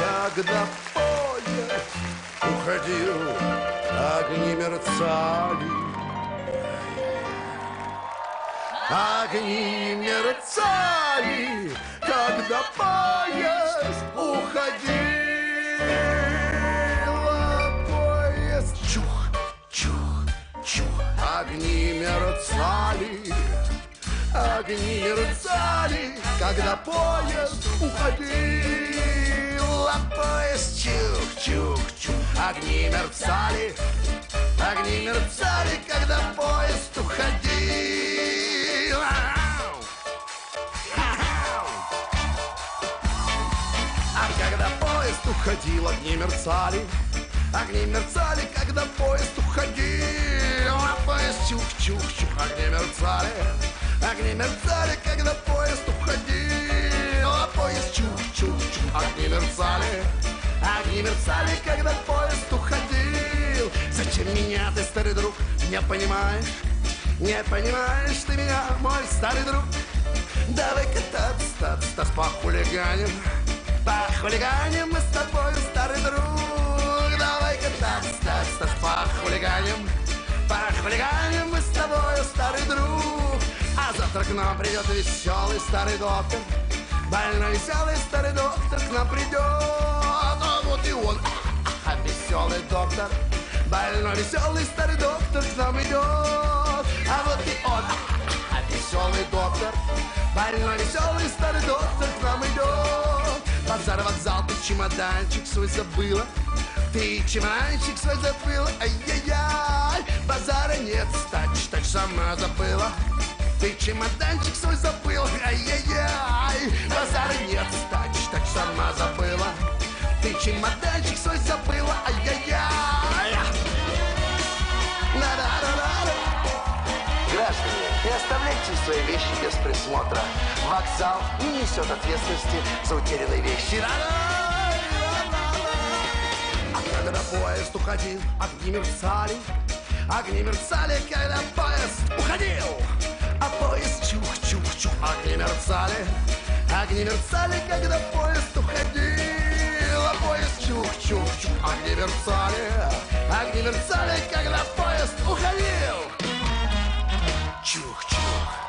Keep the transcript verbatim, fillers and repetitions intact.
когда поезд уходил, огни мерцали. Огни мерцали, когда поезд уходил. А поезд чух, чух, чух. Огни мерцали, огни мерцали, когда поезд уходил. А поезд чух, чух, чух. Огни мерцали, огни мерцали, когда поезд уходил. А когда поезд уходил, огни мерцали, огни мерцали, когда поезд уходил. А поезд чух-чух-чух, огни мерцали, огни мерцали, когда поезд уходил. А поезд чух-чух-чух, огни мерцали, огни мерцали, когда поезд уходил. Зачем меня ты, старый друг, не понимаешь? Не понимаешь ты меня, мой старый друг? Давай кататься, статься, статься, похулиганим. Похулиганим мы с тобой, старый друг. Давай кататься, статься, статься, похулиганим. Похулиганим мы с тобой, старый друг. А завтра к нам придет веселый старый доктор. Больной веселый старый доктор к нам придет. А вот и он, а, веселый доктор. Больной веселый старый доктор к нам идет. А вот и он, а, веселый доктор. Больной веселый старый доктор к нам идет. Базар, вокзал, ты чемоданчик свой забыла. Ты чемоданчик свой забыла. Ай-яй-яй. Базара нет, стач, так сама забыла. Ты чемоданчик свой забыла. Ай-яй-яй. Базара нет, стач, так сама забыла. Ты чемоданчик свой забыла. Ай-яй-яй. Граждане, не оставляйте свои вещи без присмотра. Вокзал не несет ответственности за утерянные вещи. А когда поезд уходил, огни мерцали, огни мерцали, когда поезд уходил. А поезд чух-чух-чух, огни мерцали, огни мерцали, когда поезд уходил. А поезд чух-чух-чух, огни мерцали, огни мерцали, когда поезд уходил. Чух-чух.